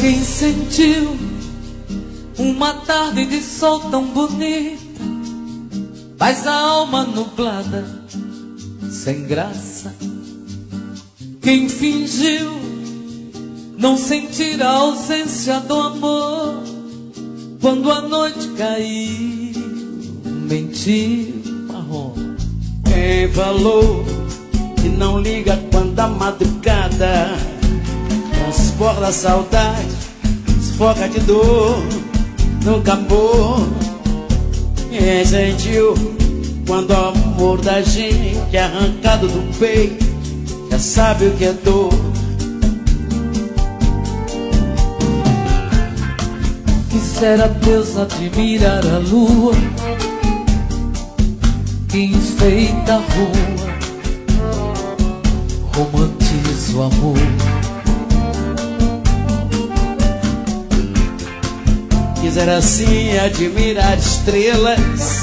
Quem sentiu uma tarde de sol tão bonita, mas a alma nublada, sem graça. Quem fingiu não sentir a ausência do amor, quando a noite caiu, mentiu, marrom. Quem falou que não liga quando a madrugada transporta a saudade, sufoca de dor, nunca amor. Quem sentiu quando o amor da gente é arrancado do peito, já sabe o que é dor. Quisera Deus admirar a lua que enfeita a rua, romantiza o amor. Quisera assim admirar estrelas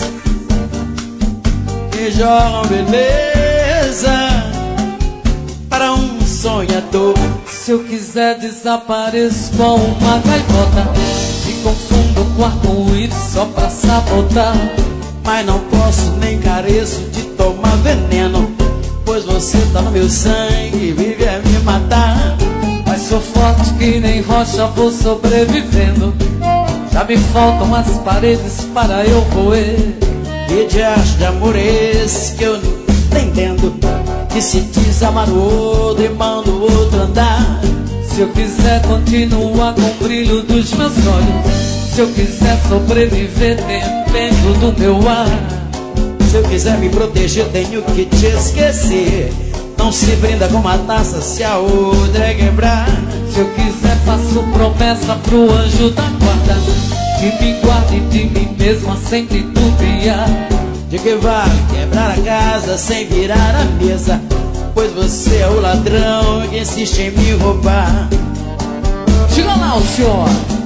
que jogam beleza para um sonhador. Se eu quiser desapareço com uma gaivota, me confundo com arco-íris só pra sabotar. Mas não posso nem careço de tomar veneno, pois você tá no meu sangue e vive a me matar. Mas sou forte que nem rocha, vou sobrevivendo. Já me faltam as paredes para eu roer. Que diacho de amor é esse que eu não entendo, que se diz amar o outro e manda o outro andar? Se eu quiser continuar com o brilho dos meus olhos, se eu quiser sobreviver dependo do meu ar. Se eu quiser me proteger tenho que te esquecer. Não se brinda com uma taça se a outra é quebrar. Se eu quiser faço promessa pro anjo da guarda, que me guarde de mim mesma sem titubear. De que vale quebrar a casa sem virar a mesa, pois você é o ladrão que insiste em me roubar. Diga lá o senhor.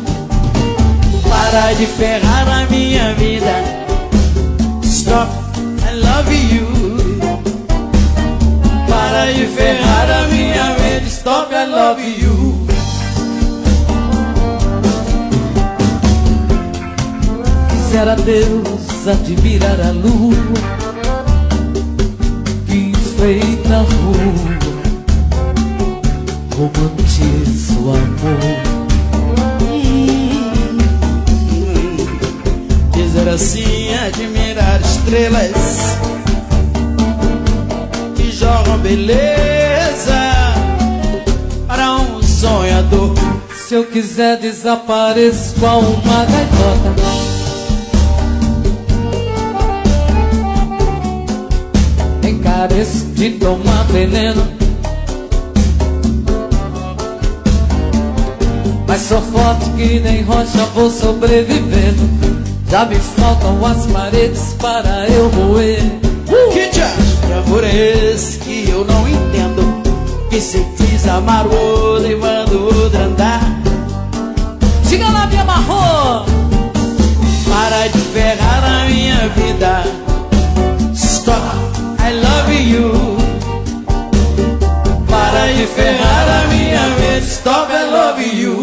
Para de ferrar a minha vida. Stop, I love you. Para de ferrar a minha vida. Stop, I love you. Quisera Deus admirar a lua que enfeita a rua, romantiza o amor. Dizer assim, admirar estrelas que jogam beleza para um sonhador. Se eu quiser desapareço com uma gaivota, encareço de tomar veneno. Mas sou forte que nem rocha, vou sobrevivendo. Já me faltam as paredes para eu roer. Que diacho de amor é esse que eu não entendo, que se diz amar o outro e manda o outro andar? Diga lá, me amarrou. Para de ferrar a minha vida. Stop, I love you. Para de ferrar a minha vida. Stop, I love you.